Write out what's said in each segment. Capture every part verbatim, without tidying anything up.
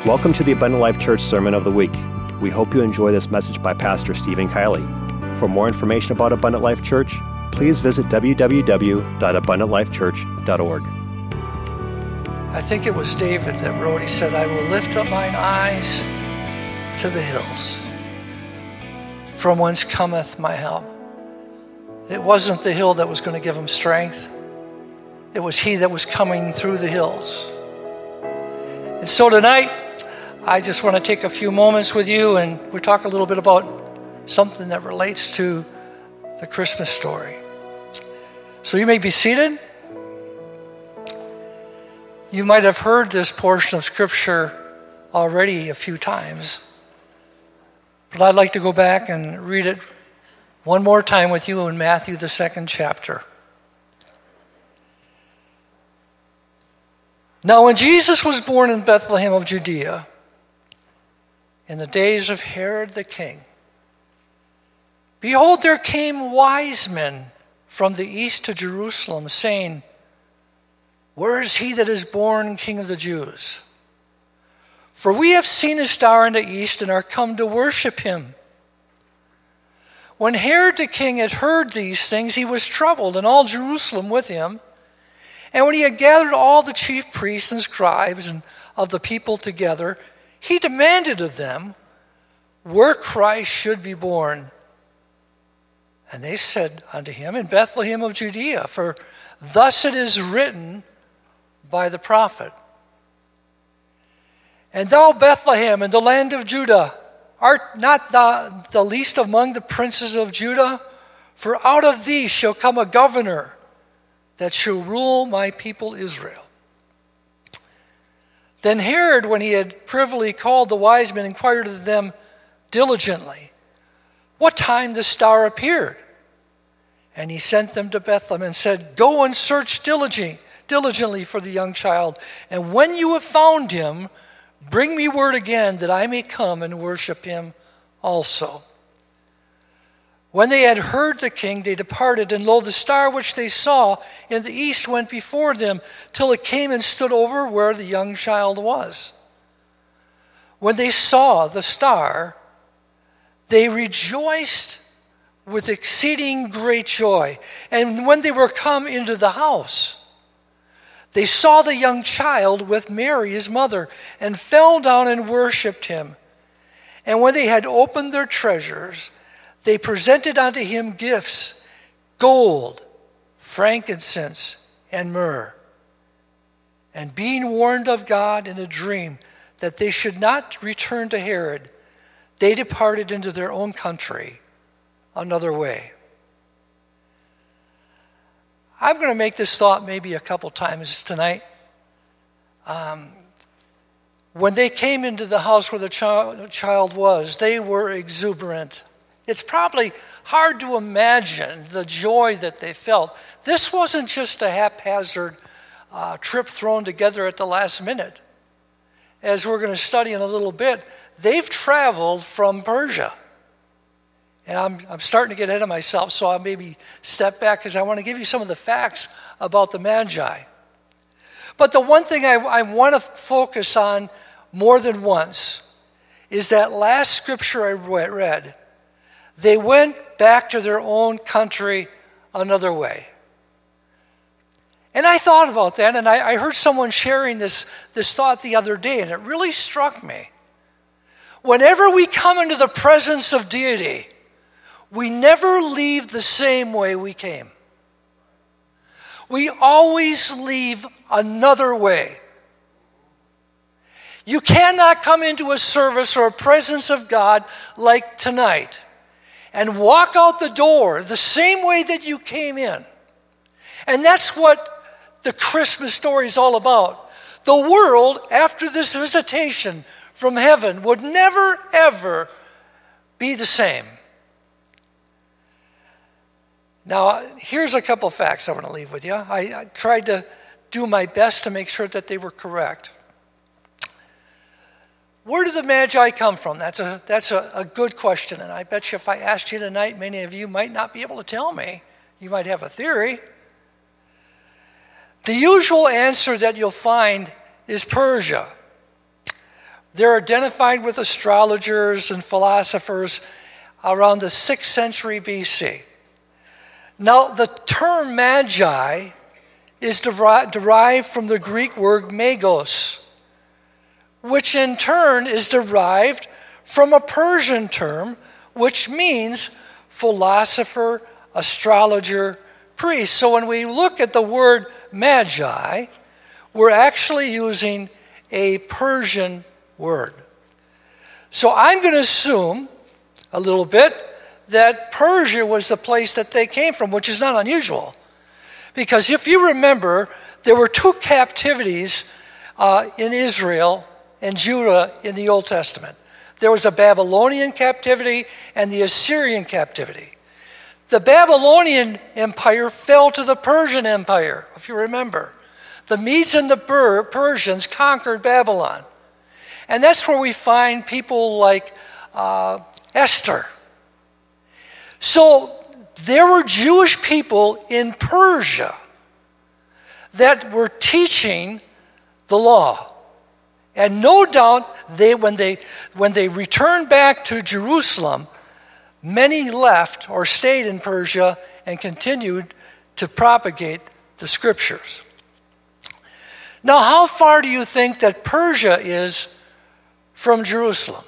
Welcome to the Abundant Life Church Sermon of the Week. We hope you enjoy this message by Pastor Stephen Kiley. For more information about Abundant Life Church, please visit w w w dot abundant life church dot org. I think it was David that wrote, he said, I will lift up mine eyes to the hills, from whence cometh my help. It wasn't the hill that was going to give him strength. It was he that was coming through the hills. And so tonight, I just want to take a few moments with you and we'll talk a little bit about something that relates to the Christmas story. So you may be seated. You might have heard this portion of Scripture already a few times, but I'd like to go back and read it one more time with you in Matthew, the second chapter. Now when Jesus was born in Bethlehem of Judea, in the days of Herod the king, behold, there came wise men from the east to Jerusalem, saying, Where is he that is born King of the Jews? For we have seen his star in the east and are come to worship him. When Herod the king had heard these things, he was troubled, and all Jerusalem with him. And when he had gathered all the chief priests and scribes and of the people together, he demanded of them where Christ should be born. And they said unto him, In Bethlehem of Judea, for thus it is written by the prophet. And thou, Bethlehem, in the land of Judah, art not thou the least among the princes of Judah? For out of thee shall come a governor that shall rule my people Israel. Then Herod, when he had privily called the wise men, inquired of them diligently what time the star appeared. And he sent them to Bethlehem and said, Go and search diligently, diligently for the young child, and when you have found him, bring me word again that I may come and worship him also. When they had heard the king, they departed, and lo, the star which they saw in the east went before them, till it came and stood over where the young child was. When they saw the star, they rejoiced with exceeding great joy. And when they were come into the house, they saw the young child with Mary his mother, and fell down and worshipped him. And when they had opened their treasures, they presented unto him gifts, gold, frankincense, and myrrh. And being warned of God in a dream that they should not return to Herod, they departed into their own country another way. I'm going to make this thought maybe a couple times tonight. Um, when they came into the house where the child, child was, they were exuberant. It's probably hard to imagine the joy that they felt. This wasn't just a haphazard uh, trip thrown together at the last minute. As we're going to study in a little bit, they've traveled from Persia. And I'm, I'm starting to get ahead of myself, so I'll maybe step back because I want to give you some of the facts about the Magi. But the one thing I, I want to focus on more than once is that last scripture I read. They went back to their own country another way. And I thought about that, and I, I heard someone sharing this, this thought the other day, and it really struck me. Whenever we come into the presence of deity, we never leave the same way we came. We always leave another way. You cannot come into a service or a presence of God like tonight and walk out the door the same way that you came in. And that's what the Christmas story is all about. The world, after this visitation from heaven, would never, ever be the same. Now, here's a couple facts I want to leave with you. I, I tried to do my best to make sure that they were correct. Where did the Magi come from? That's a that's a, a good question, and I bet you if I asked you tonight, many of you might not be able to tell me. You might have a theory. The usual answer that you'll find is Persia. They're identified with astrologers and philosophers around the sixth century B C. Now, the term magi is deri- derived from the Greek word magos, which in turn is derived from a Persian term, which means philosopher, astrologer, priest. So when we look at the word magi, we're actually using a Persian word. So I'm going to assume a little bit that Persia was the place that they came from, which is not unusual. Because if you remember, there were two captivities uh, in Israel and Judah in the Old Testament. There was a Babylonian captivity and the Assyrian captivity. The Babylonian Empire fell to the Persian Empire, if you remember. The Medes and the Persians conquered Babylon. And that's where we find people like uh, Esther. So there were Jewish people in Persia that were teaching the law. And no doubt they, when they when they returned back to Jerusalem, many left or stayed in Persia and continued to propagate the scriptures. Now, how far do you think that Persia is from Jerusalem?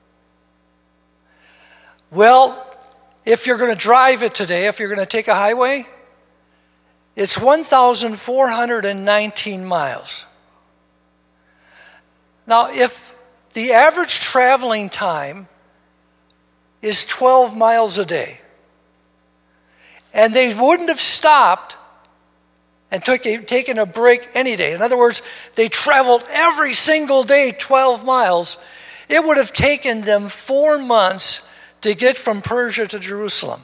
Well, if you're going to drive it today, if you're going to take a highway, it's one thousand four hundred nineteen miles. Now, if the average traveling time is twelve miles a day, and they wouldn't have stopped and took a, taken a break any day. In other words, they traveled every single day twelve miles. It would have taken them four months to get from Persia to Jerusalem.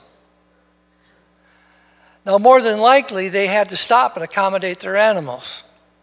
Now, more than likely, they had to stop and accommodate their animals.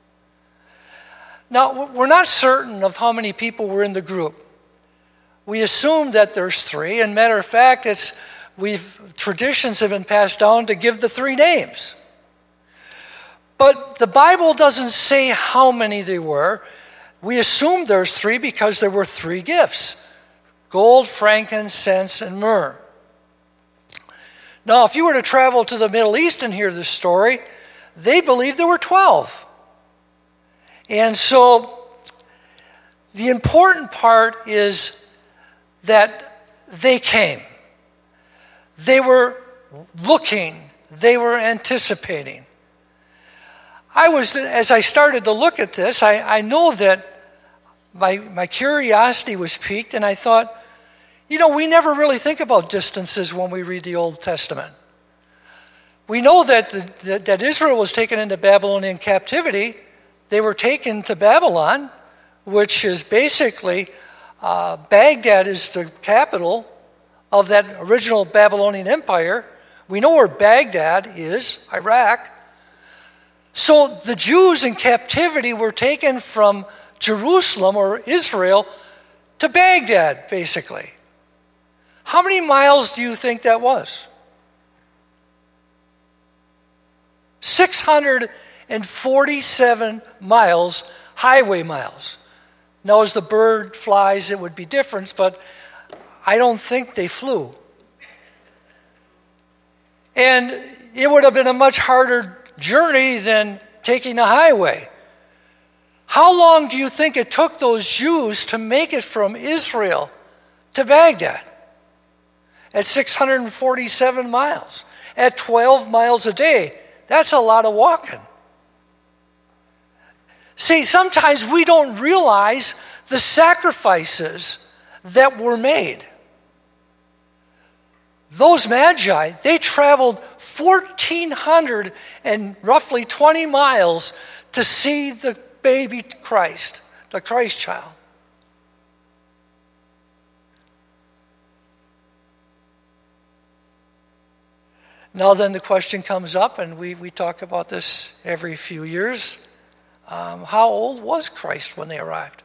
Now, we're not certain of how many people were in the group. We assume that there's three, and matter of fact, it's we've traditions have been passed down to give the three names. But the Bible doesn't say how many they were. We assume there's three because there were three gifts: gold, frankincense, and myrrh. Now, if you were to travel to the Middle East and hear this story, they believe there were twelve. And so the important part is that they came. They were looking. They were anticipating. I was, as I started to look at this, I, I know that my, my curiosity was piqued, and I thought, you know, we never really think about distances when we read the Old Testament. We know that, the, that, that Israel was taken into Babylonian captivity. They were taken to Babylon, which is basically, uh, Baghdad is the capital of that original Babylonian Empire. We know where Baghdad is, Iraq. So the Jews in captivity were taken from Jerusalem or Israel to Baghdad, basically. How many miles do you think that was? six hundred forty-seven miles, highway miles. Now, as the bird flies, it would be different, but I don't think they flew. And it would have been a much harder journey than taking a highway. How long do you think it took those Jews to make it from Israel to Baghdad? At six hundred forty-seven miles, at twelve miles a day. That's a lot of walking. See, sometimes we don't realize the sacrifices that were made. Those magi, they traveled fourteen hundred and roughly twenty miles to see the baby Christ, the Christ child. Now then the question comes up, and we, we talk about this every few years. Um, how old was Christ when they arrived?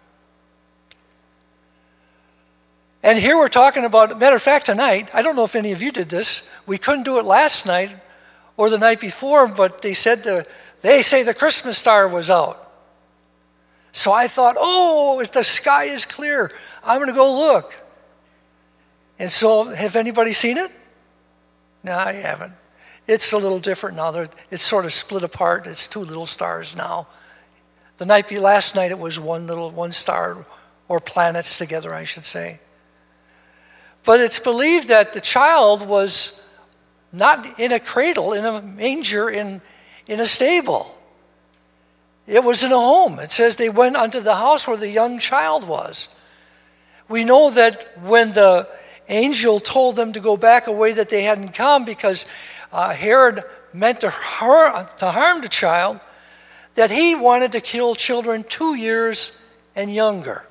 And here we're talking about, matter of fact, tonight, I don't know if any of you did this. We couldn't do it last night or the night before, but they said the, they say the Christmas star was out. So I thought, oh, the sky is clear. I'm going to go look. And so, have anybody seen it? No, I haven't. It's a little different now. It's sort of split apart. It's two little stars now. The night, last night, it was one little, one star, or planets together, I should say. But it's believed that the child was not in a cradle, in a manger, in, in a stable. It was in a home. It says they went unto the house where the young child was. We know that when the angel told them to go back a way that they hadn't come because uh, Herod meant to, har- to harm the child, that he wanted to kill children two years and younger.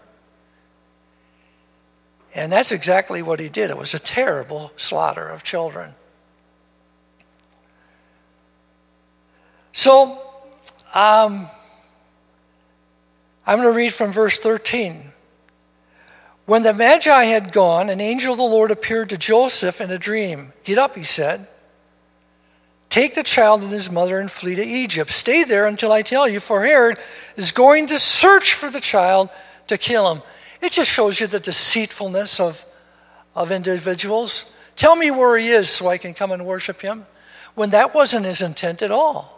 And that's exactly what he did. It was a terrible slaughter of children. So, um, I'm going to read from verse thirteen. When the Magi had gone, an angel of the Lord appeared to Joseph in a dream. Get up, he said. Take the child and his mother and flee to Egypt. Stay there until I tell you, for Herod is going to search for the child to kill him. It just shows you the deceitfulness of, of individuals. Tell me where he is so I can come and worship him, when that wasn't his intent at all.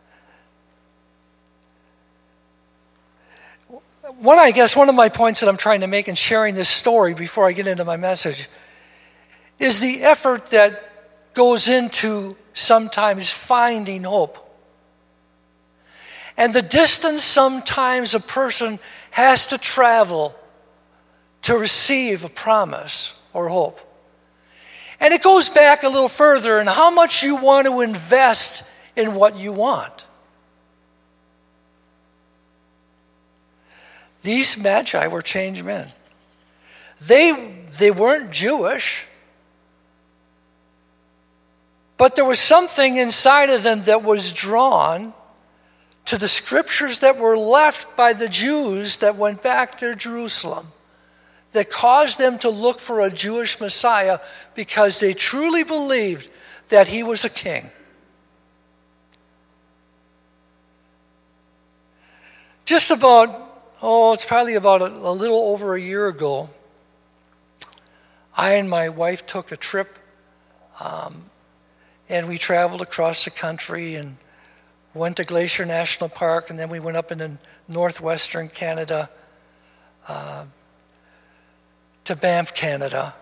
One, I guess, one of my points that I'm trying to make in sharing this story before I get into my message is the effort that goes into sometimes finding hope. And the distance sometimes a person has to travel to receive a promise or hope. And it goes back a little further in how much you want to invest in what you want. These Magi were changed men. They, they weren't Jewish, but there was something inside of them that was drawn to the scriptures that were left by the Jews that went back to Jerusalem, that caused them to look for a Jewish Messiah because they truly believed that he was a king. Just about Oh, it's probably about a, a little over a year ago, I and my wife took a trip, um, and we traveled across the country and went to Glacier National Park, and then we went up into northwestern Canada uh, to Banff, Canada.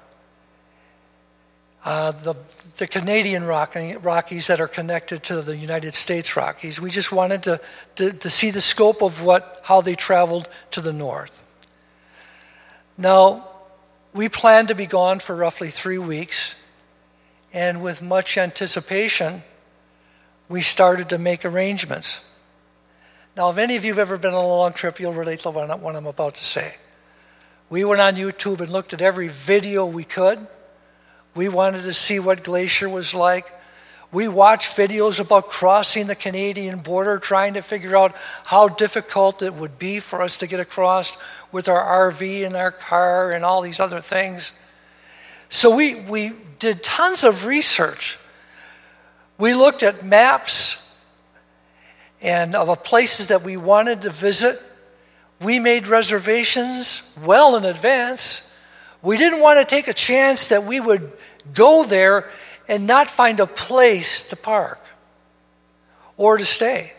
Uh, the, the Canadian Rockies that are connected to the United States Rockies. We just wanted to, to, to see the scope of what how they traveled to the north. Now, we planned to be gone for roughly three weeks, and with much anticipation, we started to make arrangements. Now, if any of you have ever been on a long trip, you'll relate to what I'm about to say. We went on YouTube and looked at every video we could. We wanted to see what Glacier was like. We watched videos about crossing the Canadian border, trying to figure out how difficult it would be for us to get across with our R V and our car and all these other things. So we, we did tons of research. We looked at maps and of places that we wanted to visit. We made reservations well in advance. We didn't want to take a chance that we would go there and not find a place to park or to stay.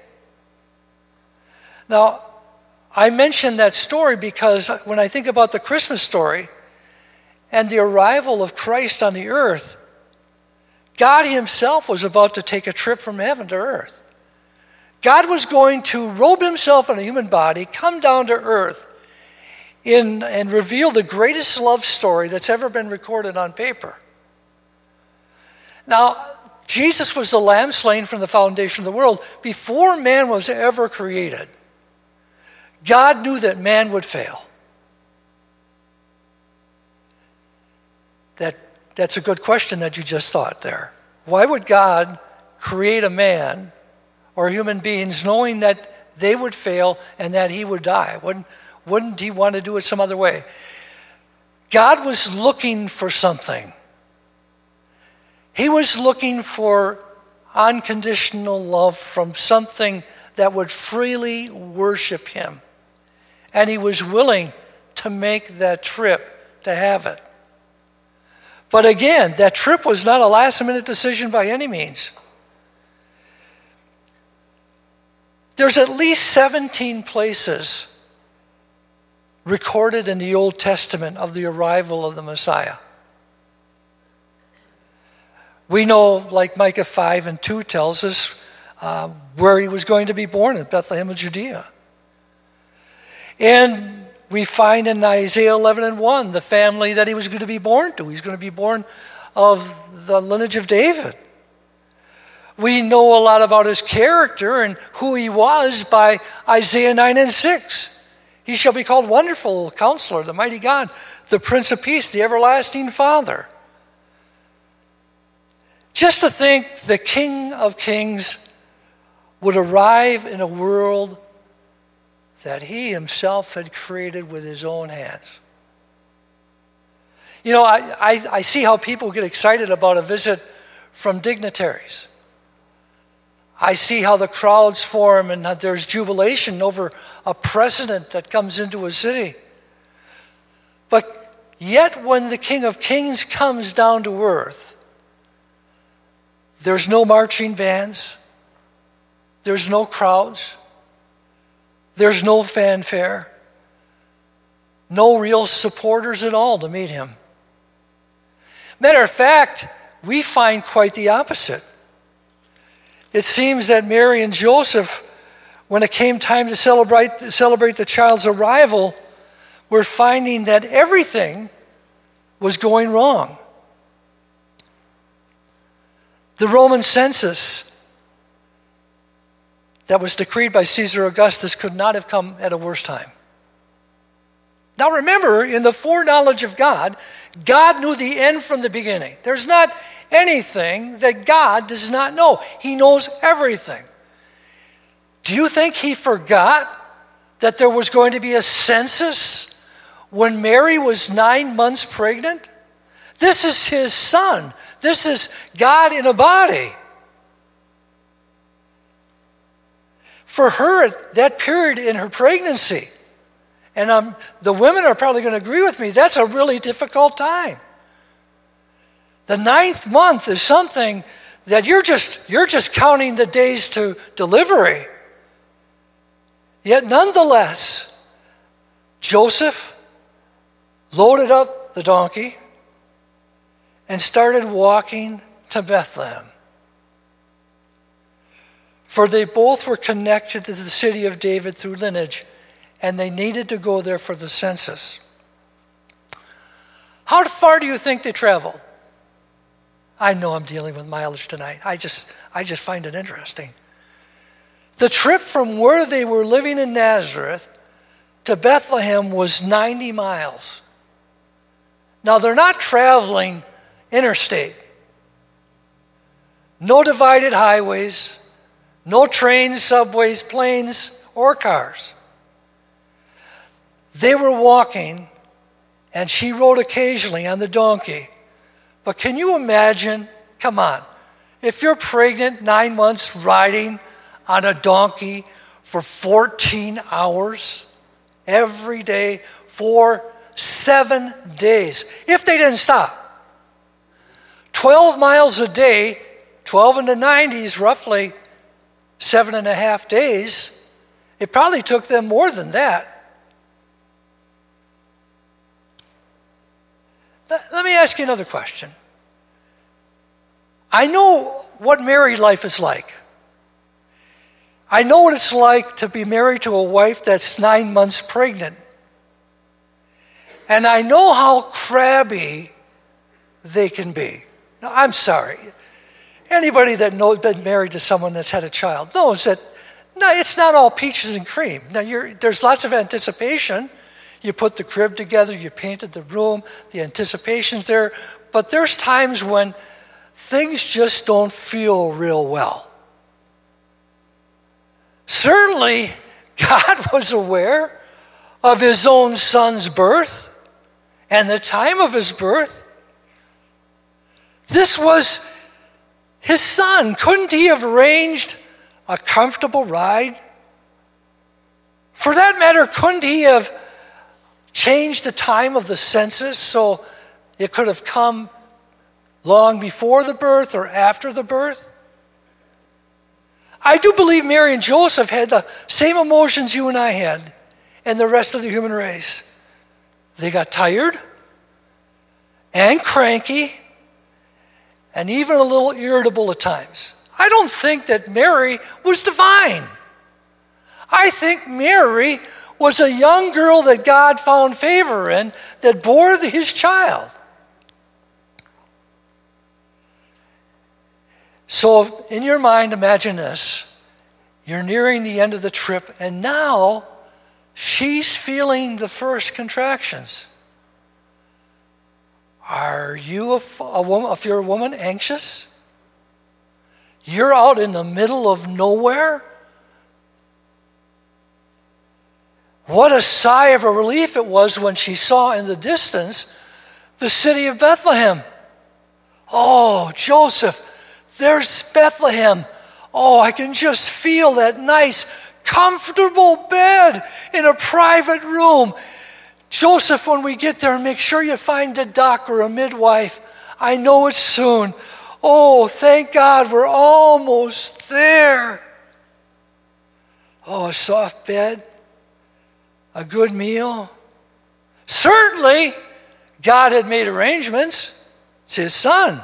Now, I mention that story because when I think about the Christmas story and the arrival of Christ on the earth, God himself was about to take a trip from heaven to earth. God was going to robe himself in a human body, come down to earth, in, and reveal the greatest love story that's ever been recorded on paper. Now, Jesus was the lamb slain from the foundation of the world. Before man was ever created, God knew that man would fail. That, that's a good question that you just thought there. Why would God create a man or human beings knowing that they would fail and that he would die? Wouldn't, wouldn't he want to do it some other way? God was looking for something. He was looking for unconditional love from something that would freely worship him. and he was willing to make that trip to have it. But again, that trip was not a last-minute decision by any means. There's at least seventeen places recorded in the Old Testament of the arrival of the Messiah. We know, like Micah five and two tells us, uh, where he was going to be born, in Bethlehem of Judea. And we find in Isaiah eleven and one the family that he was going to be born to. He's going to be born of the lineage of David. We know a lot about his character and who he was by Isaiah nine and six. He shall be called Wonderful Counselor, the Mighty God, the Prince of Peace, the Everlasting Father. Just to think the King of Kings would arrive in a world that he himself had created with his own hands. You know, I, I, I see how people get excited about a visit from dignitaries. I see how the crowds form and that there's jubilation over a president that comes into a city. But yet when the King of Kings comes down to earth, there's no marching bands, there's no crowds, there's no fanfare, no real supporters at all to meet him. Matter of fact, we find quite the opposite. It seems that Mary and Joseph, when it came time to celebrate, celebrate the child's arrival, were finding that everything was going wrong. The Roman census that was decreed by Caesar Augustus could not have come at a worse time. Now remember, in the foreknowledge of God, God knew the end from the beginning. There's not anything that God does not know. He knows everything. Do you think he forgot that there was going to be a census when Mary was nine months pregnant? This is his son. This is God in a body. For her, that period in her pregnancy, and um, the women are probably going to agree with me, that's a really difficult time. The ninth month is something that you're just you're just counting the days to delivery. Yet nonetheless, Joseph loaded up the donkey and started walking to Bethlehem. For they both were connected to the city of David through lineage, and they needed to go there for the census. How far do you think they traveled? I know I'm dealing with mileage tonight. I just, I just find it interesting. The trip from where they were living in Nazareth to Bethlehem was ninety miles. Now, they're not traveling interstate. No divided highways, no trains, subways, planes, or cars. They were walking, and she rode occasionally on the donkey. But can you imagine, come on, if you're pregnant, nine months, riding on a donkey for fourteen hours every day for seven days, if they didn't stop. twelve miles a day, twelve into ninety is roughly seven and a half days. It probably took them more than that. Let me ask you another question. I know what married life is like. I know what it's like to be married to a wife that's nine months pregnant. And I know how crabby they can be. Now, I'm sorry. Anybody that knows been married to someone that's had a child knows that no, it's not all peaches and cream. Now, you're, there's lots of anticipation. You put the crib together, you painted the room, the anticipation's there. But there's times when things just don't feel real well. Certainly, God was aware of his own son's birth and the time of his birth. This was his son. Couldn't he have arranged a comfortable ride For that matter, couldn't he have changed the time of the census so it could have come long before the birth or after the birth? I do believe Mary and Joseph had the same emotions you and I had and the rest of the human race. They got tired and cranky and even a little irritable at times. I don't think that Mary was divine. I think Mary was a young girl that God found favor in that bore his child. So in your mind, imagine this. You're nearing the end of the trip, and now she's feeling the first contractions. Are you, a, a woman, if you're a woman, anxious? You're out in the middle of nowhere? What a sigh of a relief it was when she saw in the distance the city of Bethlehem. Oh, Joseph, there's Bethlehem. Oh, I can just feel that nice, comfortable bed in a private room. Joseph, when we get there, make sure you find a doc or a midwife. I know it's soon. Oh, thank God, we're almost there. Oh, a soft bed. A good meal? Certainly, God had made arrangements. It's his son.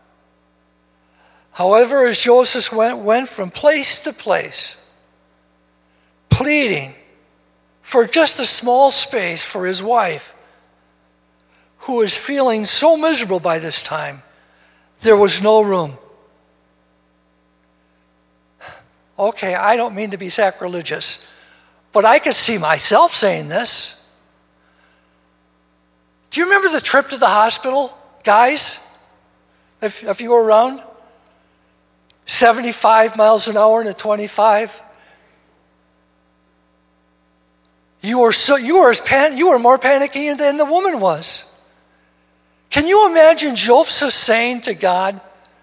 However, as Joseph went, went from place to place, pleading for just a small space for his wife, who was feeling so miserable by this time, there was no room. Okay, I don't mean to be sacrilegious, but I could see myself saying this. Do you remember the trip to the hospital, guys? If, if you were around? seventy-five miles an hour and a twenty-five. You were so you were as pan, you were more panicky than the woman was. Can you imagine Joseph saying to God,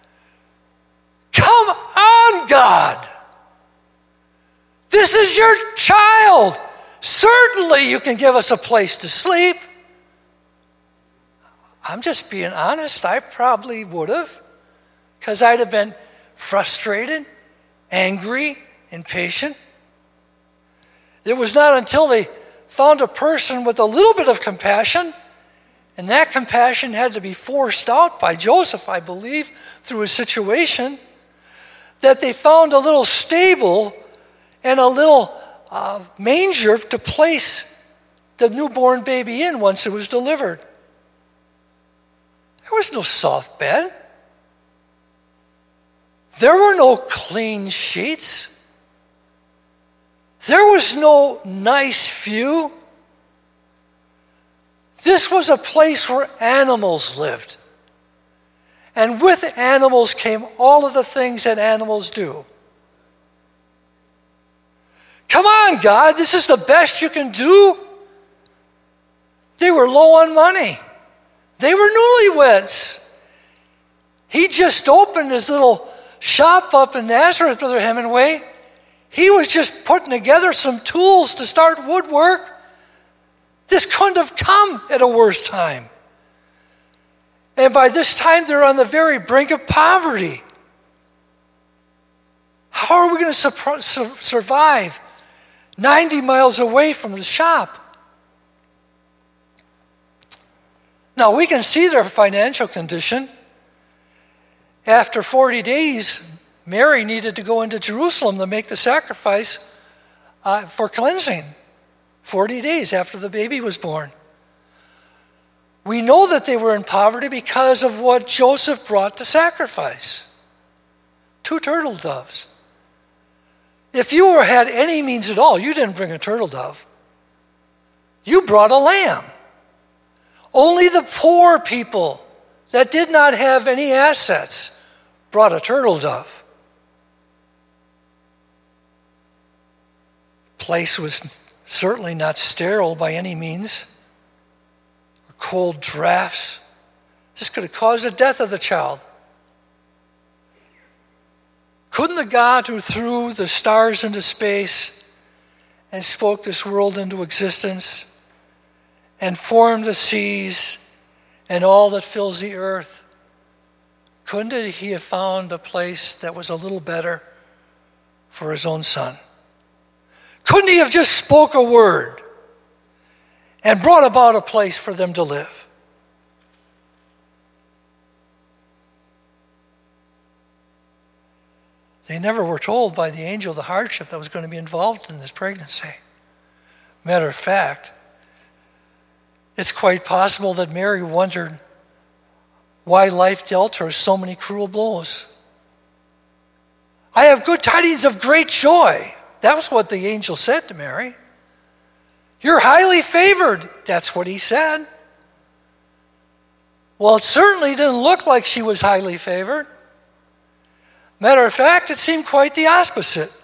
"Come on, God. This is your child. Certainly you can give us a place to sleep." I'm just being honest. I probably would have, because I'd have been frustrated, angry, impatient. It was not until they found a person with a little bit of compassion, and that compassion had to be forced out by Joseph, I believe, through his situation, that they found a little stable and a little uh, manger to place the newborn baby in once it was delivered. There was no soft bed. There were no clean sheets. There was no nice view. This was a place where animals lived. And with animals came all of the things that animals do. Come on, God, this is the best you can do. They were low on money. They were newlyweds. He just opened his little shop up in Nazareth, Brother Hemingway. He was just putting together some tools to start woodwork. This couldn't have come at a worse time. And by this time, they're on the very brink of poverty. How are we going to su- su- survive ninety miles away from the shop? Now, we can see their financial condition. After forty days, Mary needed to go into Jerusalem to make the sacrifice uh, for cleansing. forty days after the baby was born. We know that they were in poverty because of what Joseph brought to sacrifice. Two turtle doves. If you were, had any means at all, you didn't bring a turtle dove. You brought a lamb. Only the poor people that did not have any assets brought a turtle dove. The place was certainly not sterile by any means. Or cold drafts. This could have caused the death of the child. Couldn't the God who threw the stars into space and spoke this world into existence and formed the seas and all that fills the earth, couldn't he have found a place that was a little better for his own son? Couldn't he have just spoke a word and brought about a place for them to live? They never were told by the angel the hardship that was going to be involved in this pregnancy. Matter of fact, it's quite possible that Mary wondered why life dealt her so many cruel blows. I have good tidings of great joy. That was what the angel said to Mary. You're highly favored. That's what he said. Well, it certainly didn't look like she was highly favored. Matter of fact, it seemed quite the opposite.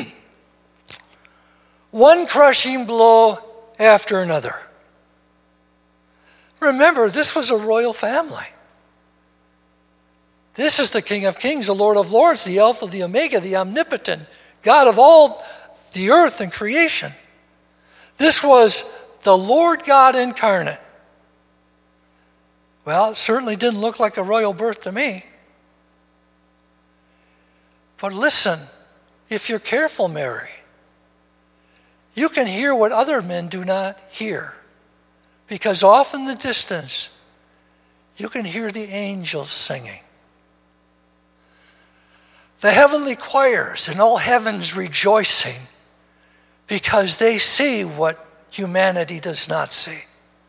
One crushing blow after another. Remember, this was a royal family. This is the King of Kings, the Lord of Lords, the Alpha, the Omega, the omnipotent God of all the earth and creation. This was the Lord God incarnate. Well, it certainly didn't look like a royal birth to me. But listen, if you're careful, Mary, you can hear what other men do not hear. Because off in the distance, you can hear the angels singing. The heavenly choirs and all heaven's rejoicing because they see what humanity does not see.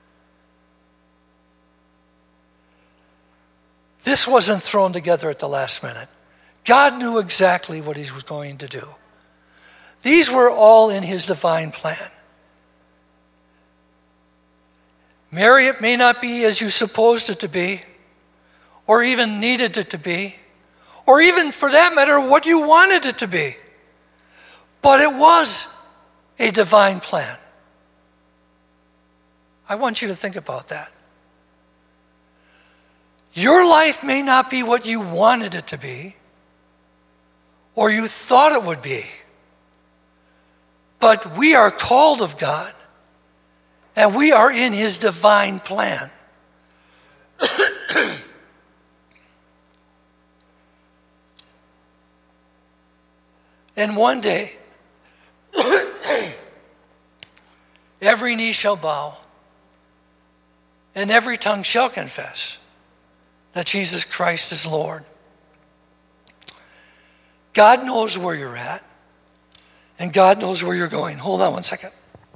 This wasn't thrown together at the last minute. God knew exactly what he was going to do. These were all in his divine plan. Mary, it may not be as you supposed it to be, or even needed it to be, or even, for that matter, what you wanted it to be. But it was a divine plan. I want you to think about that. Your life may not be what you wanted it to be, or you thought it would be, but we are called of God, and we are in his divine plan. And one day, every knee shall bow, and every tongue shall confess that Jesus Christ is Lord. God knows where you're at, and God knows where you're going. Hold on one second.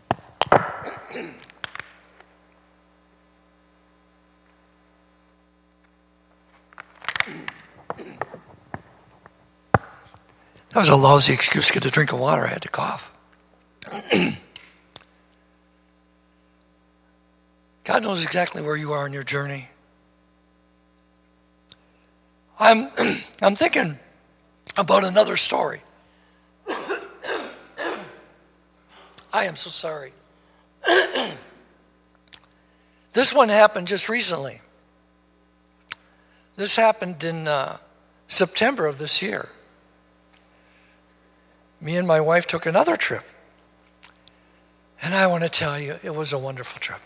That was a lousy excuse to get a drink of water. I had to cough. God knows exactly where you are in your journey. I'm, I'm thinking about another story. I am so sorry. This one happened just recently. This happened in uh, September of this year. Me and my wife took another trip. And I want to tell you, it was a wonderful trip.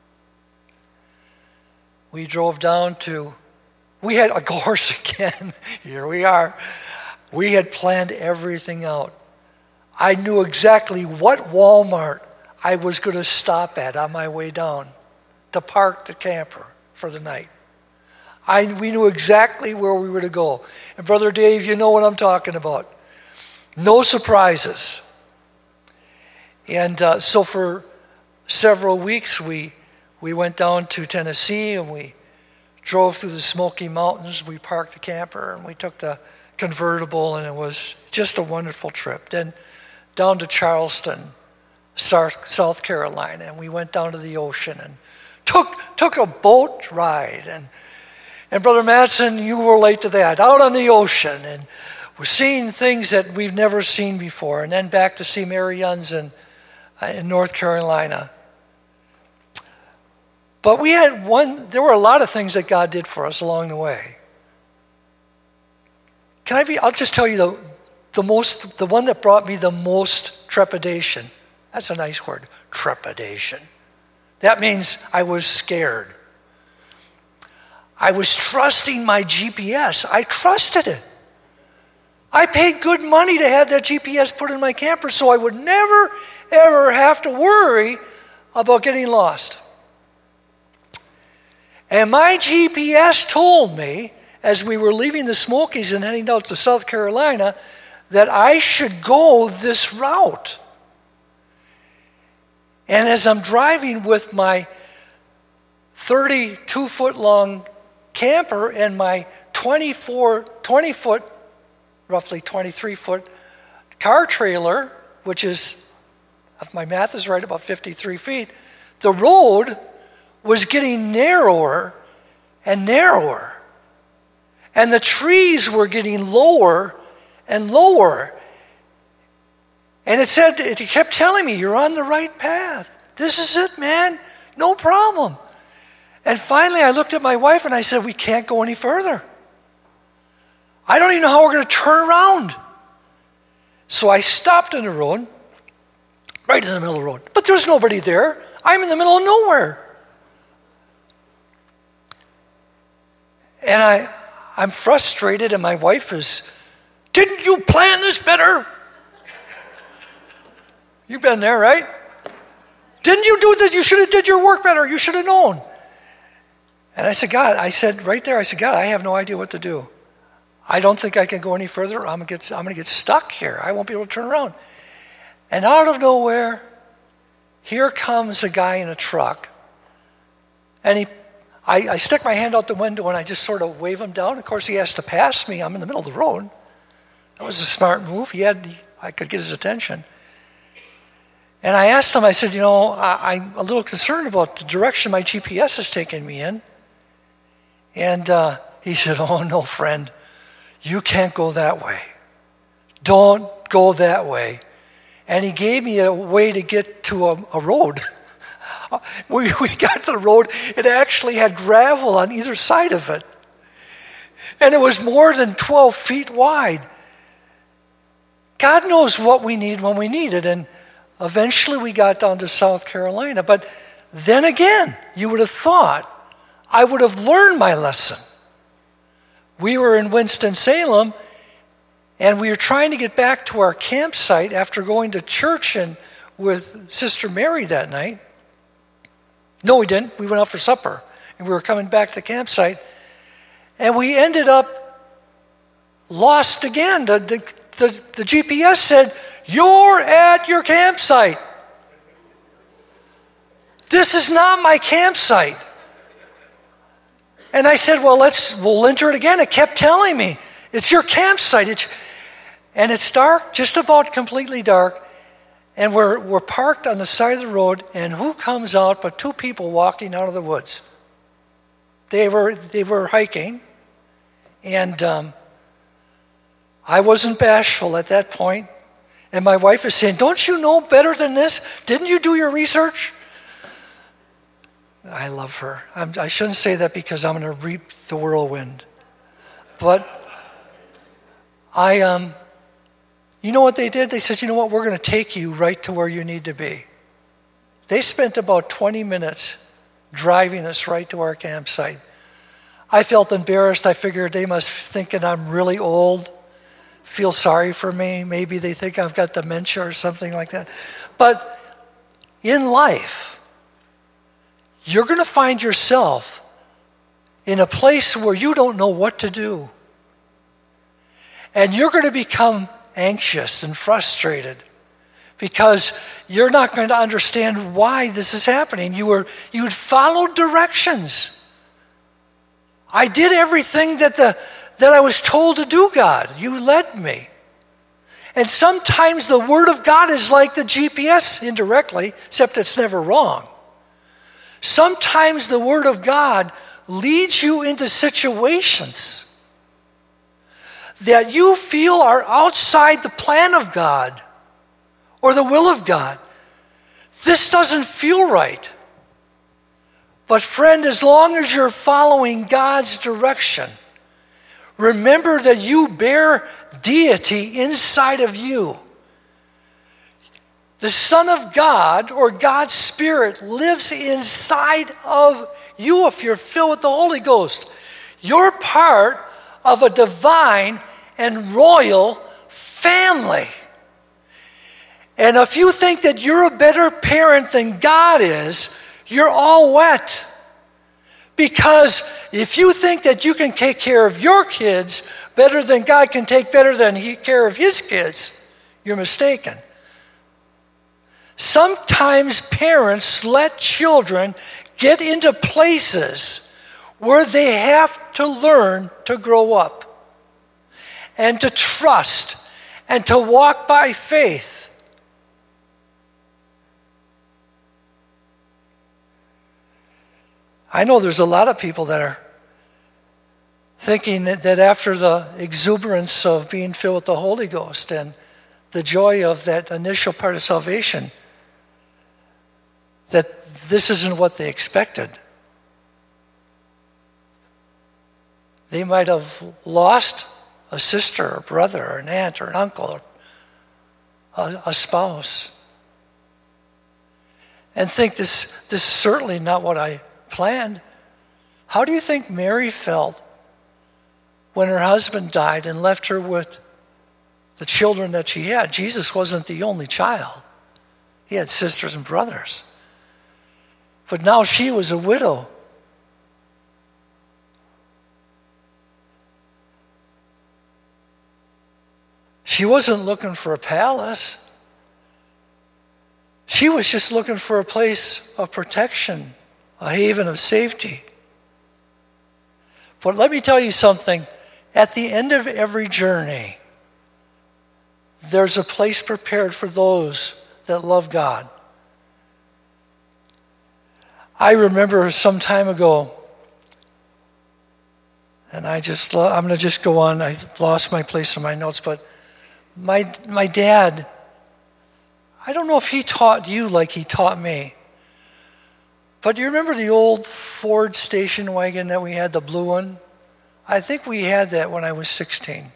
We drove down to, we had, of course, again, here we are. We had planned everything out. I knew exactly what Walmart I was going to stop at on my way down to park the camper for the night. I, we knew exactly where we were to go. And Brother Dave, you know what I'm talking about. No surprises. And uh, so for several weeks, we we went down to Tennessee and we drove through the Smoky Mountains. We parked the camper and we took the convertible, and it was just a wonderful trip. Then down to Charleston, South, South Carolina, and we went down to the ocean and took took a boat ride. And and Brother Madsen, you were late to that, out on the ocean, and we're seeing things that we've never seen before. And then back to see Mary Yuns in, uh, in North Carolina. But we had one, there were a lot of things that God did for us along the way. Can I be, I'll just tell you the, the most, the one that brought me the most trepidation That's a nice word, trepidation. That means I was scared. I was trusting my G P S. I trusted it. I paid good money to have that G P S put in my camper so I would never, ever have to worry about getting lost. And my G P S told me, as we were leaving the Smokies and heading out to South Carolina, that I should go this route. And as I'm driving with my thirty-two foot long camper and my twenty-four, twenty foot, roughly twenty-three foot car trailer, which is, if my math is right, about fifty-three feet, the road was getting narrower and narrower. And the trees were getting lower and lower. And it said, it kept telling me, you're on the right path. This is it, man. No problem. And finally I looked at my wife and I said, we can't go any further. I don't even know how we're going to turn around. So I stopped in the road, right in the middle of the road. But there's nobody there. I'm in the middle of nowhere. And I, I'm frustrated, and my wife is, didn't you plan this better? You've been there, right? Didn't you do this? You should have did your work better. You should have known. And I said, God, I said right there, I said, God, I have no idea what to do. I don't think I can go any further. I'm gonna get, I'm gonna get stuck here. I won't be able to turn around. And out of nowhere, here comes a guy in a truck. And he, I, I stick my hand out the window and I just sort of wave him down. Of course, he has to pass me. I'm in the middle of the road. That was a smart move. He had, I could get his attention. And I asked him, I said, you know, I, I'm a little concerned about the direction my G P S is taking me in. And uh, he said, oh, no, friend, you can't go that way. Don't go that way. And he gave me a way to get to a, a road. we, we got to the road. It actually had gravel on either side of it. And it was more than twelve feet wide. God knows what we need when we need it. And eventually we got down to South Carolina. But then again, you would have thought I would have learned my lesson. We were in Winston-Salem, and we were trying to get back to our campsite after going to church and with Sister Mary that night. No, we didn't. We went out for supper, and we were coming back to the campsite, and we ended up lost again. The, the, the, the G P S said, you're at your campsite. This is not my campsite. And I said, well, let's, we'll enter it again. It kept telling me, it's your campsite. It's, and it's dark, just about completely dark. And we're, we're parked on the side of the road, and who comes out but two people walking out of the woods? They were, they were hiking, and um, I wasn't bashful at that point. And my wife is saying, don't you know better than this? Didn't you do your research? I love her. I'm, I shouldn't say that because I'm going to reap the whirlwind. But I, um, you know what they did? They said, you know what? We're going to take you right to where you need to be. They spent about twenty minutes driving us right to our campsite. I felt embarrassed. I figured they must think that I'm really old, feel sorry for me. Maybe they think I've got dementia or something like that. But in life, you're going to find yourself in a place where you don't know what to do. And you're going to become anxious and frustrated because you're not going to understand why this is happening. You were, you'd followed directions. I did everything that, the, that I was told to do, God. You led me. And sometimes the Word of God is like the G P S indirectly, except it's never wrong. Sometimes the Word of God leads you into situations that you feel are outside the plan of God or the will of God. This doesn't feel right. But friend, as long as you're following God's direction, remember that you bear deity inside of you. the Son of God, or God's Spirit, lives inside of you if you're filled with the Holy Ghost. You're part of a divine and royal family. And if you think that you're a better parent than God is, you're all wet. Because if you think that you can take care of your kids better than God can take better than he, care of his kids, you're mistaken. Sometimes parents let children get into places where they have to learn to grow up and to trust and to walk by faith. I know there's a lot of people that are thinking that, that after the exuberance of being filled with the Holy Ghost and the joy of that initial part of salvation, that this isn't what they expected. They might have lost a sister or brother or an aunt or an uncle or a, a spouse and think this, this is certainly not what I planned. How do you think Mary felt when her husband died and left her with the children that she had? Jesus wasn't the only child. He had sisters and brothers. But now she was a widow. She wasn't looking for a palace. She was just looking for a place of protection, a haven of safety. But let me tell you something. At the end of every journey, there's a place prepared for those that love God. I remember some time ago, and I just, I'm going to just go on. I lost my place in my notes, but my my dad, I don't know if he taught you like he taught me. But do you remember the old Ford station wagon that we had, the blue one? I think we had that when I was sixteen.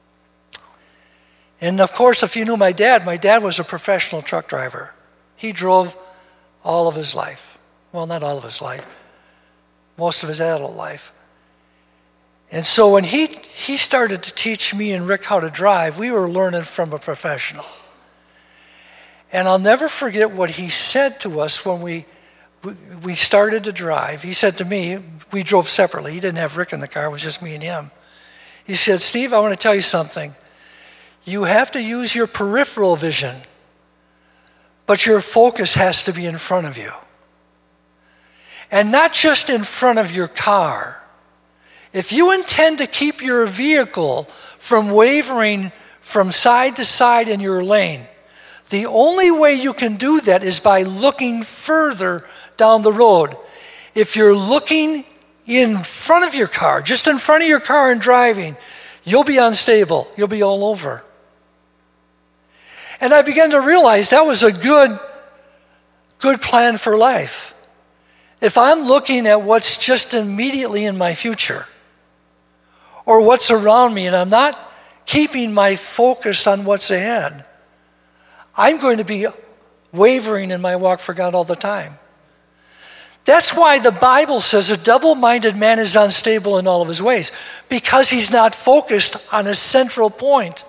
And of course, if you knew my dad, my dad was a professional truck driver. He drove all of his life. Well, not all of his life. Most of his adult life. And so when he, he started to teach me and Rick how to drive, we were learning from a professional. And I'll never forget what he said to us when we we started to drive. He said to me, we drove separately. He didn't have Rick in the car. It was just me and him. He said, Steve, I want to tell you something. You have to use your peripheral vision, but your focus has to be in front of you. And not just in front of your car. If you intend to keep your vehicle from wavering from side to side in your lane, the only way you can do that is by looking further down the road. If you're looking in front of your car, just in front of your car and driving, you'll be unstable. You'll be all over. And I began to realize that was a good, good plan for life. If I'm looking at what's just immediately in my future or what's around me and I'm not keeping my focus on what's ahead, I'm going to be wavering in my walk for God all the time. That's why the Bible says a double-minded man is unstable in all of his ways, because he's not focused on a central point.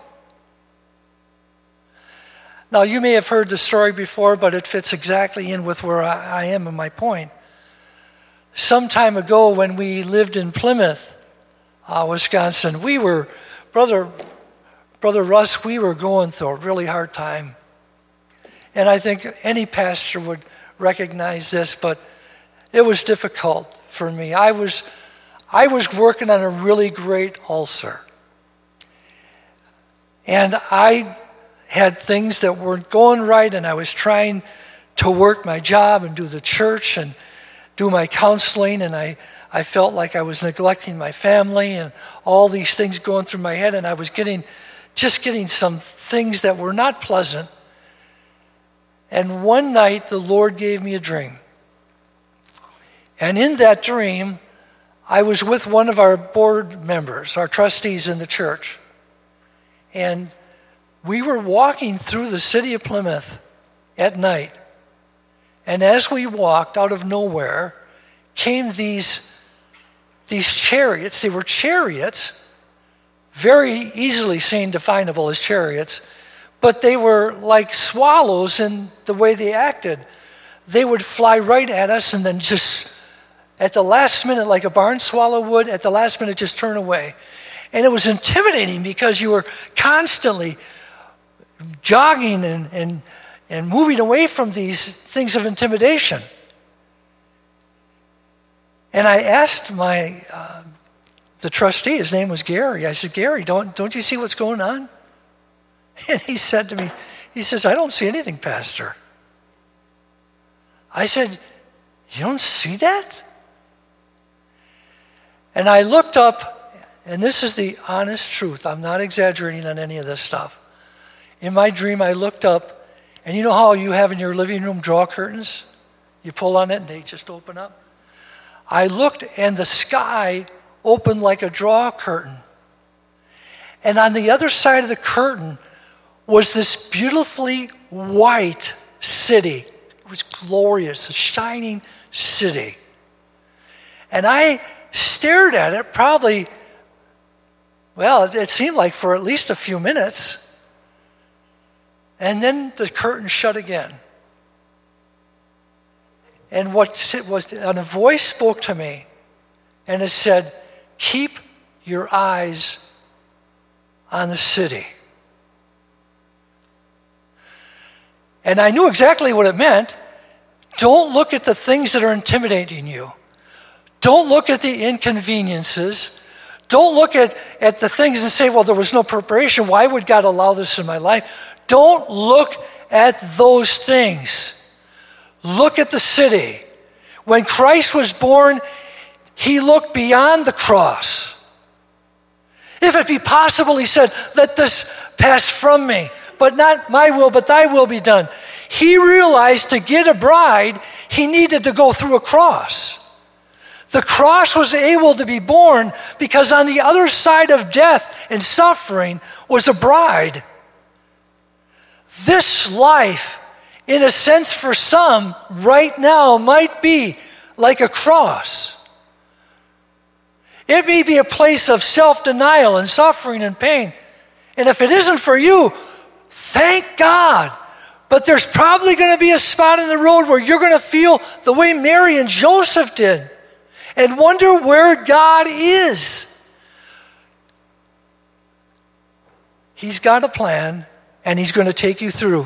Now, you may have heard the story before, but it fits exactly in with where I, I am in my point. Some time ago when we lived in Plymouth, uh, Wisconsin, we were, Brother, Brother Russ, we were going through a really hard time. And I think any pastor would recognize this, but it was difficult for me. I was, I was working on a really great ulcer. And I had things that weren't going right, and I was trying to work my job and do the church and do my counseling, and I, I felt like I was neglecting my family and all these things going through my head, and I was getting, just getting some things that were not pleasant. And one night, the Lord gave me a dream. And in that dream, I was with one of our board members, our trustees in the church. And we were walking through the city of Plymouth. at night. And as we walked, out of nowhere came these, these chariots. They were chariots, very easily seen definable as chariots, but they were like swallows in the way they acted. They would fly right at us and then just, at the last minute, like a barn swallow would, at the last minute just turn away. And it was intimidating because you were constantly jogging and, and, and moving away from these things of intimidation. And I asked my, uh, the trustee, his name was Gary, I said, Gary, don't, don't you see what's going on? And he said to me, he says, I don't see anything, Pastor. I said, you don't see that? And I looked up, and this is the honest truth. I'm not exaggerating on any of this stuff. In my dream, I looked up, and you know how you have in your living room drawer curtains? You pull on it, and they just open up. I looked, and the sky opened like a drawer curtain. And on the other side of the curtain was this beautifully white city. It was glorious, a shining city. And I stared at it probably, well, it seemed like for at least a few minutes. And then the curtain shut again. And what was, and a voice spoke to me, and it said, keep your eyes on the city. And I knew exactly what it meant. Don't look at the things that are intimidating you. Don't look at the inconveniences. Don't look at, at the things and say, well, there was no preparation. Why would God allow this in my life? Don't look at those things. Look at the city. When Christ was born, he looked beyond the cross. If it be possible, he said, let this pass from me. But not my will, but thy will be done. He realized to get a bride, he needed to go through a cross. The cross was able to be born because on the other side of death and suffering was a bride. This life, in a sense for some, right now might be like a cross. It may be a place of self-denial and suffering and pain. And if it isn't for you, thank God. But there's probably going to be a spot in the road where you're going to feel the way Mary and Joseph did and wonder where God is. He's got a plan, and he's going to take you through.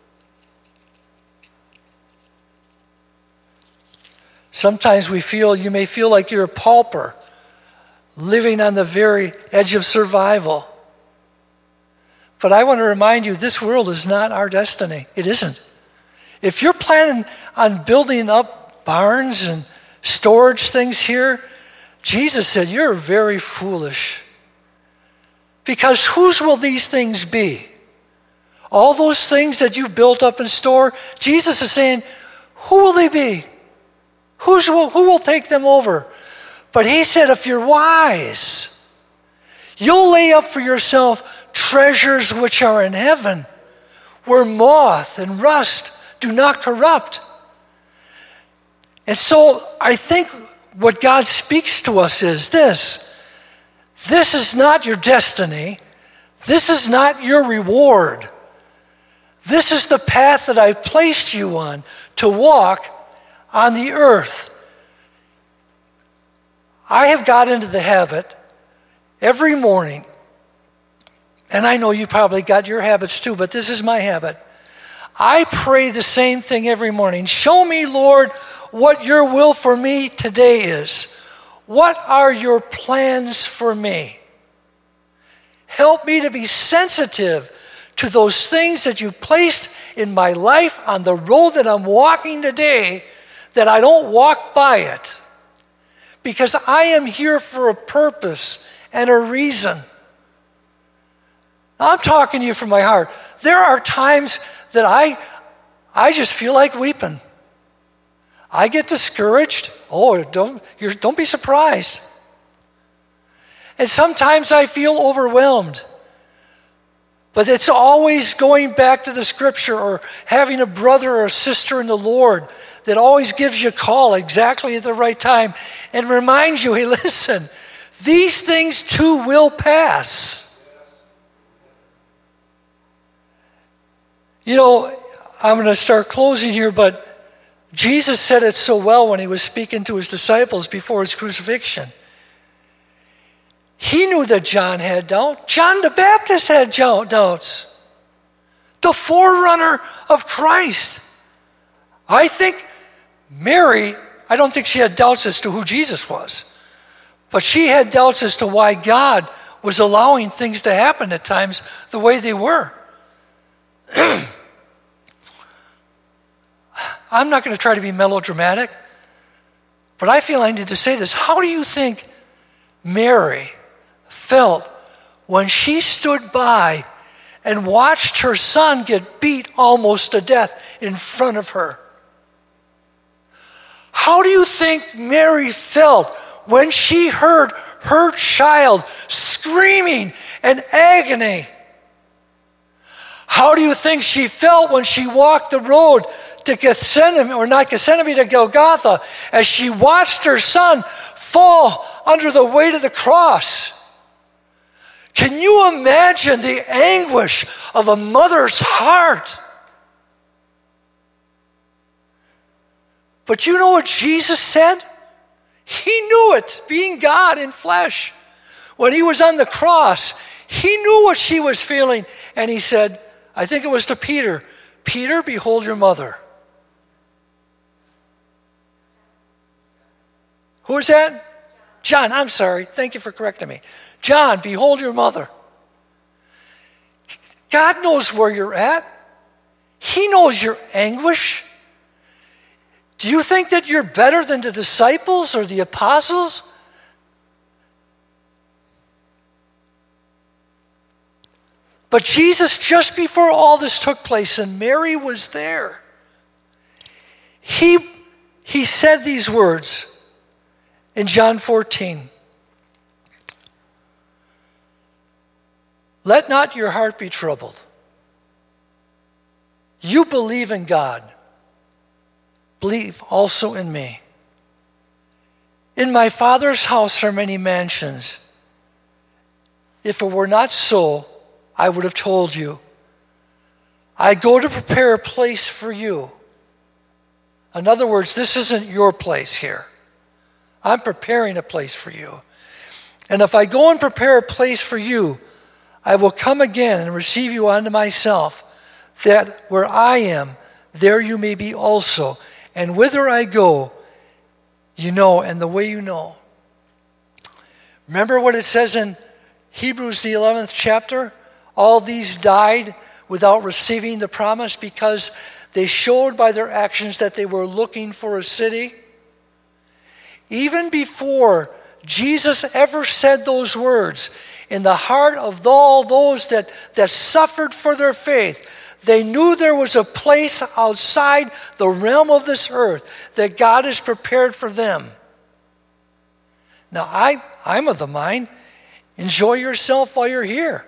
Sometimes we feel, you may feel like you're a pauper, living on the very edge of survival. But I want to remind you, this world is not our destiny. It isn't. If you're planning on building up barns and storage things here, Jesus said, you're very foolish. Because whose will these things be? All those things that you've built up and stored, Jesus is saying, who will they be? Who's will, who will take them over? But he said, if you're wise, you'll lay up for yourself treasures which are in heaven, where moth and rust do not corrupt. And so I think what God speaks to us is this. This is not your destiny. This is not your reward. This is the path that I placed you on to walk on the earth. I have got into the habit every morning, and I know you probably got your habits too, but this is my habit. I pray the same thing every morning. Show me, Lord, what your will for me today is. What are your plans for me? Help me to be sensitive to those things that you placed in my life on the road that I'm walking today, that I don't walk by it. Because I am here for a purpose and a reason. I'm talking to you from my heart. There are times that I, I just feel like weeping. I get discouraged. Oh, don't, you're, don't be surprised. And sometimes I feel overwhelmed. But it's always going back to the scripture or having a brother or a sister in the Lord that always gives you a call exactly at the right time and reminds you, hey, listen, these things too will pass. You know, I'm going to start closing here, but Jesus said it so well when he was speaking to his disciples before his crucifixion. He knew that John had doubt. John the Baptist had doubts. The forerunner of Christ. I think Mary, I don't think she had doubts as to who Jesus was. But she had doubts as to why God was allowing things to happen at times the way they were. I'm not going to try to be melodramatic, but I feel I need to say this. How do you think Mary felt when she stood by and watched her son get beat almost to death in front of her? How do you think Mary felt when she heard her child screaming in agony? How do you think she felt when she walked the road to Gethsemane, or not Gethsemane, to Golgotha, as she watched her son fall under the weight of the cross? Can you imagine the anguish of a mother's heart? But you know what Jesus said? He knew it, being God in flesh. When he was on the cross, he knew what she was feeling. And he said, I think it was to Peter, Peter, behold your mother. Who is that? John, I'm sorry. Thank you for correcting me. John, behold your mother. God knows where you're at. He knows your anguish. Do you think that you're better than the disciples or the apostles? But Jesus, just before all this took place, and Mary was there, he, he said these words in John fourteen. Let not your heart be troubled. You believe in God. Believe also in me. In my Father's house are many mansions. If it were not so, I would have told you. I go to prepare a place for you. In other words, this isn't your place here. I'm preparing a place for you. And if I go and prepare a place for you, I will come again and receive you unto myself, that where I am, there you may be also. And whither I go, you know, and the way you know. Remember what it says in Hebrews, the eleventh chapter? All these died without receiving the promise because they showed by their actions that they were looking for a city. Even before Jesus ever said those words, in the heart of all those that, that suffered for their faith, they knew there was a place outside the realm of this earth that God has prepared for them. Now, I, I'm of the mind, enjoy yourself while you're here.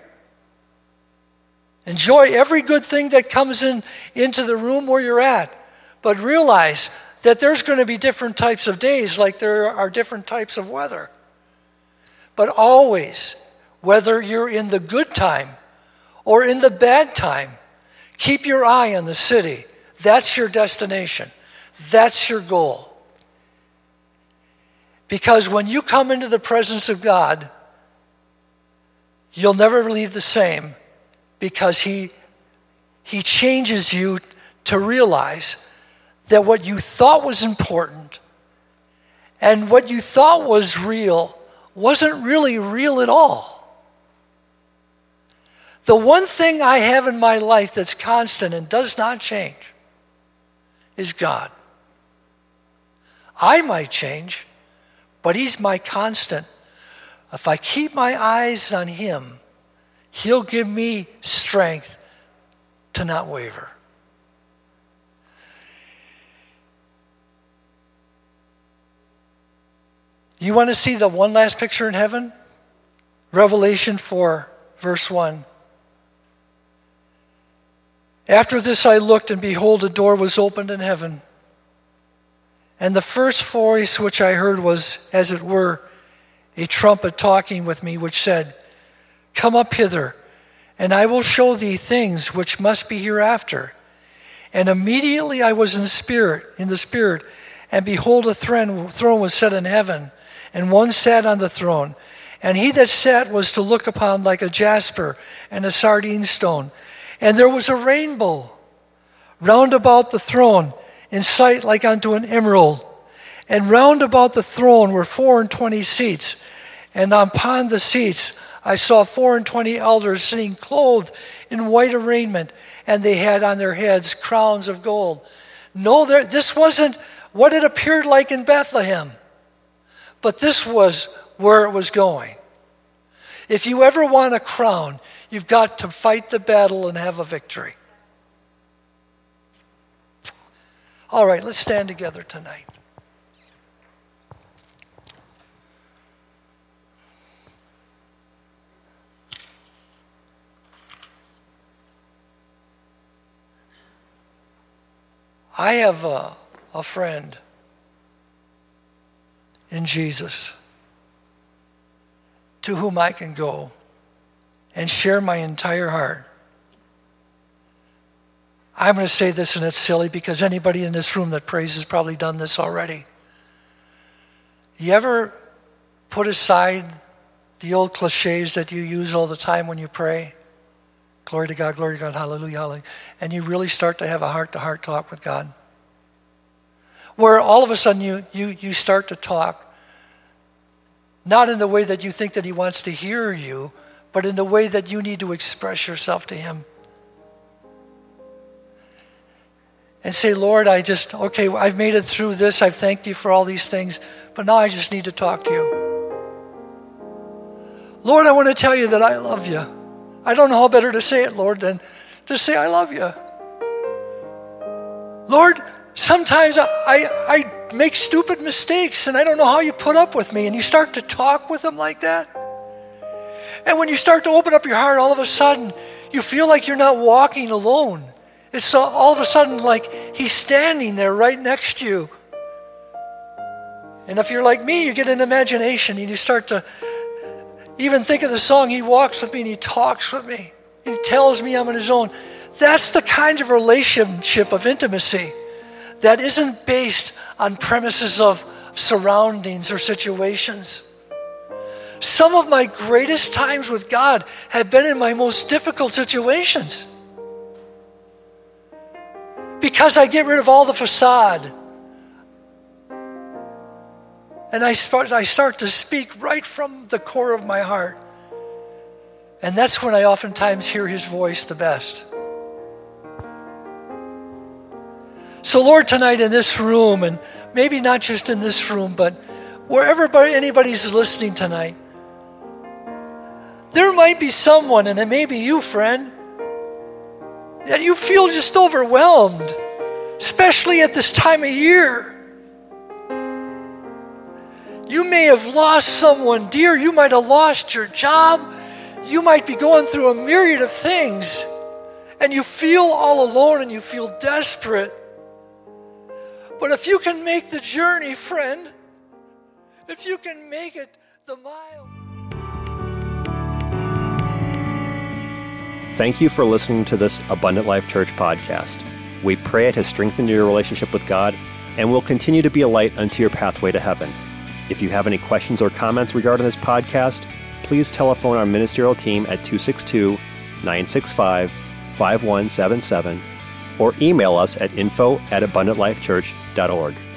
Enjoy every good thing that comes in into the room where you're at. But realize that there's going to be different types of days like there are different types of weather. But always, whether you're in the good time or in the bad time, keep your eye on the city. That's your destination. That's your goal. Because when you come into the presence of God, you'll never leave the same, because he, he changes you to realize that what you thought was important and what you thought was real wasn't really real at all. The one thing I have in my life that's constant and does not change is God. I might change, but he's my constant. If I keep my eyes on him, he'll give me strength to not waver. You want to see the one last picture in heaven? Revelation four, verse one. After this I looked, and behold, a door was opened in heaven. And the first voice which I heard was, as it were, a trumpet talking with me, which said, Come up hither, and I will show thee things which must be hereafter. And immediately I was in spirit, in the spirit, and behold, a throne, throne was set in heaven, and one sat on the throne. And he that sat was to look upon like a jasper and a sardine stone. And there was a rainbow round about the throne, in sight like unto an emerald. And round about the throne were four and twenty seats. And upon the seats I saw four and twenty elders sitting clothed in white raiment, and they had on their heads crowns of gold. No, there, this wasn't what it appeared like in Bethlehem, but this was where it was going. If you ever want a crown, you've got to fight the battle and have a victory. All right, let's stand together tonight. I have a, a friend in Jesus to whom I can go and share my entire heart. I'm going to say this, and it's silly because anybody in this room that prays has probably done this already. You ever put aside the old cliches that you use all the time when you pray? Glory to God, glory to God, hallelujah, hallelujah. And you really start to have a heart-to-heart talk with God. Where all of a sudden you, you, you start to talk, not in the way that you think that he wants to hear you, but in the way that you need to express yourself to him. And say, Lord, I just, okay, I've made it through this. I've thanked you for all these things, but now I just need to talk to you. Lord, I want to tell you that I love you. I don't know how better to say it, Lord, than to say I love you. Lord, sometimes I, I, I make stupid mistakes and I don't know how you put up with me. And you start to talk with him like that. And when you start to open up your heart, all of a sudden, you feel like you're not walking alone. It's so, all of a sudden like he's standing there right next to you. And if you're like me, you get an imagination and you start to even think of the song, He Walks With Me and He Talks With Me. He tells me I'm on His own. That's the kind of relationship of intimacy that isn't based on premises of surroundings or situations. Some of my greatest times with God have been in my most difficult situations. Because I get rid of all the facade. And I start, I start to speak right from the core of my heart. And that's when I oftentimes hear His voice the best. So Lord, tonight in this room, and maybe not just in this room, but wherever anybody's listening tonight, there might be someone, and it may be you, friend, that you feel just overwhelmed, especially at this time of year. You may have lost someone dear. You might have lost your job. You might be going through a myriad of things, and you feel all alone and you feel desperate. But if you can make the journey, friend, if you can make it the mile. Thank you for listening to this Abundant Life Church podcast. We pray it has strengthened your relationship with God and will continue to be a light unto your pathway to heaven. If you have any questions or comments regarding this podcast, please telephone our ministerial team at two six two, nine six five, five one seven seven or email us at info at abundant life church dot org.